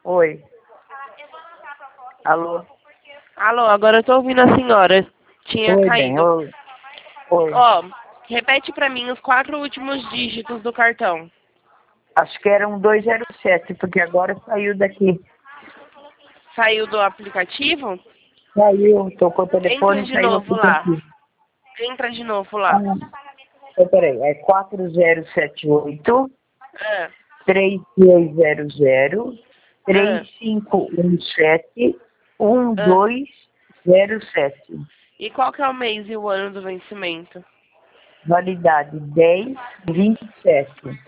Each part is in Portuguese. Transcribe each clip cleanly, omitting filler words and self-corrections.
Oi. Alô? Alô, agora eu tô ouvindo a senhora. Tinha Oi, bem. caído. Oi. Oi. Ó, repete pra mim os 4 últimos dígitos do cartão. Acho que era um 207, porque agora saiu daqui. Saiu do aplicativo? Saiu, tocou o Entra telefone e de saiu o novo lá. aplicativo. Entra de novo Ah, lá. então, peraí. É 4078 Ah, 3200 ah, 3517 ah. 1207. E qual que é o mês e o ano do vencimento? Validade 10/27.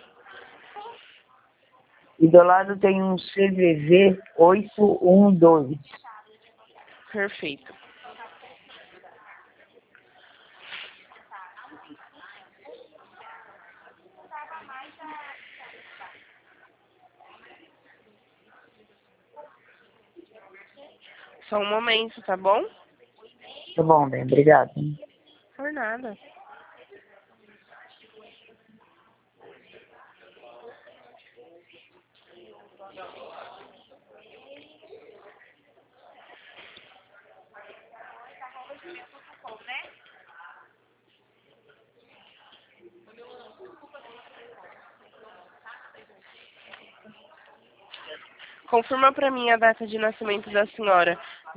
E do lado tem um CVV 812. Perfeito. Só um momento, tá bom? Tá bom, bem, obrigado. Por nada. Confirma pra mim a data de nascimento da senhora.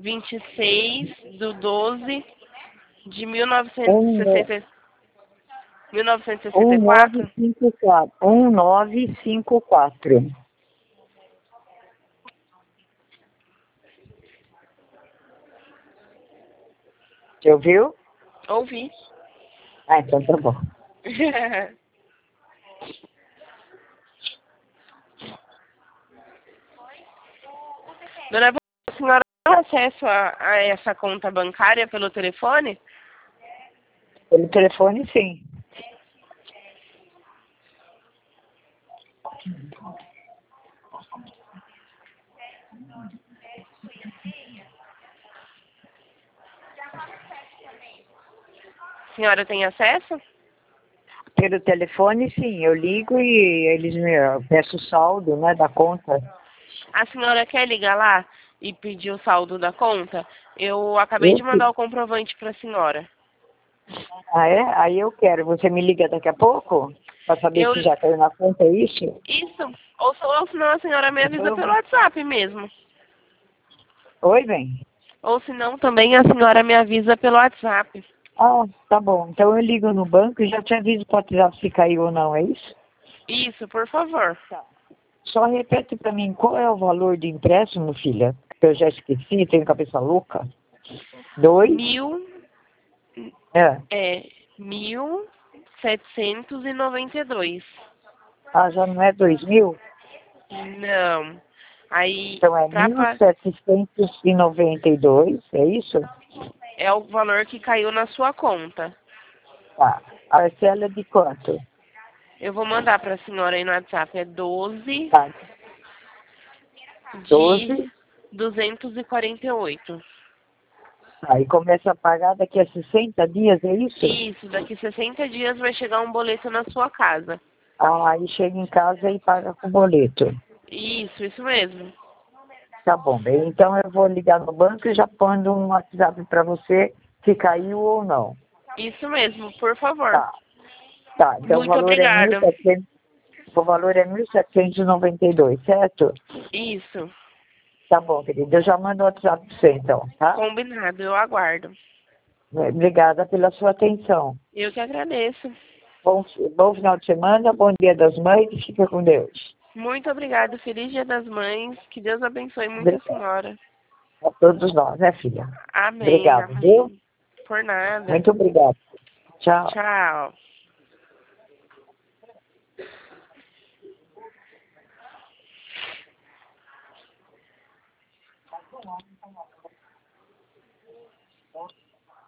26/12/1960 1964? 1954. 1954. Você ouviu? Ouvi. Ah, então tá bom. Dona Eva, a senhora tem acesso a essa conta bancária pelo telefone? Pelo telefone, sim. A senhora tem acesso? Pelo telefone, sim. Eu ligo e eu peço o saldo, né, da conta. A senhora quer ligar lá e pedir o saldo da conta? Eu acabei de Esse? mandar o comprovante para a senhora. Ah, é? Aí eu quero. Você me liga daqui a pouco? Para saber Eu, se já caiu na conta, é isso? isso, ou senão a senhora me avisa Então, pelo WhatsApp mesmo. oi, bem. Ou senão também a senhora me avisa pelo WhatsApp. Ah, tá bom. Então eu ligo no banco e já te aviso para o WhatsApp se caiu ou não, é isso? Isso, por favor. Tá. Só repete para mim qual é o valor de empréstimo, filha? Que eu já esqueci, tenho cabeça louca. 2? Mil, É. 1.792. Ah, já não é 2.000? Não. Aí, Então é pra, 1.792, é isso? é o valor que caiu na sua conta. Tá. A parcela é de quanto? Eu vou mandar para a senhora aí no WhatsApp. É 12 Tá. de 12. 248. Aí começa a pagar daqui a 60 dias, é isso? Isso, daqui 60 dias vai chegar um boleto na sua casa. Ah, aí chega em casa e paga com boleto. Isso mesmo. Tá bom, bem. Então eu vou ligar no banco e já mando um WhatsApp para você se caiu ou não. Isso mesmo, por favor. Tá. Tá. Então Muito obrigada. o valor é 1.792, certo? Isso, Tá bom, querido. Eu já mando o WhatsApp para você, então, tá? combinado, eu aguardo. Obrigada pela sua atenção. Eu que agradeço. Bom, bom final de semana, bom Dia das Mães e fica com Deus. Muito obrigada. Feliz Dia das Mães. Que Deus abençoe muito a Obrigada. senhora. A todos nós, né, filha? Amém, Obrigado, viu? amém. Por nada. Muito obrigado. Tchau. Tchau.